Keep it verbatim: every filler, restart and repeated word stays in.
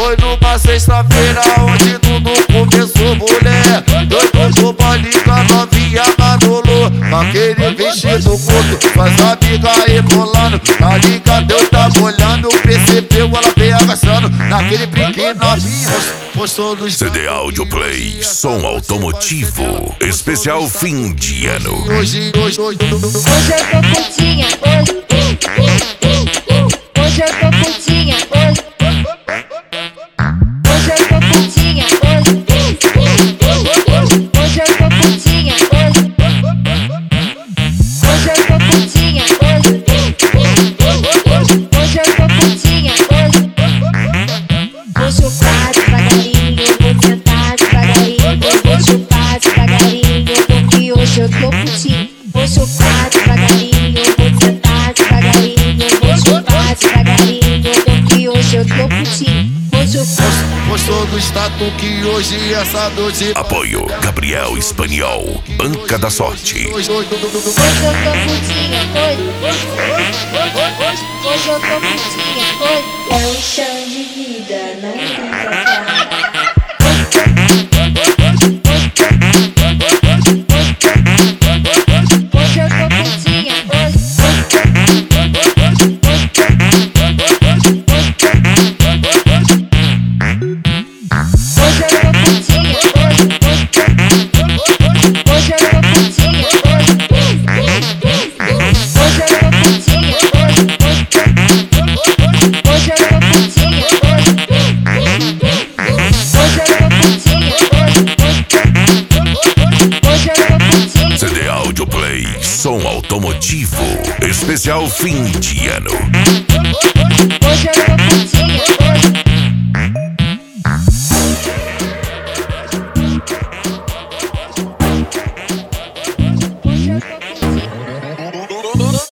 Foi numa sexta-feira onde tudo começou, mulher. Doido do baile com a novinha Manolo, naquele vestido curto, faz a amiga rebolando. A liga Deus tá olhando, percebeu, ela veio agaçando. Naquele brinquedo novinha, postou no C D Audio Play, som automotivo, especial fim de ano. Hoje, hoje, hoje, hoje eu tô putinha, hoje, hoje eu tô putinha, hoje, hoje eu tô putinha, hoje, hoje eu tô putinha, hoje, hoje eu tô putinha, hoje, hoje eu tô putinha, hoje. Vou chupar devagarinho, vou sentar devagarinho, vou chupar devagarinho, porque hoje eu tô putinha. Vou chupar devagarinho, vou sentar devagarinho, vou chupar devagarinho, porque hoje eu tô putinha. Vou chupar. postou no status que hoje essa noite. Apoio Gabriel Espanhol, Banca da Sorte. Hoje, hoje, Hoje eu tô putinha, hoje, hoje eu tô putinha, hoje. É um chão de vida na vida. Hoje eu tô putinha, hoje, hoje eu tô putinha, hoje, hoje eu tô putinha, hoje, hoje eu tô putinha, hoje, hoje eu tô putinha, hoje, hoje eu tô putinha, hoje, hoje eu tô putinha. C D Audio Play, som automotivo, especial fim de ano. Hoje eu tô putinha,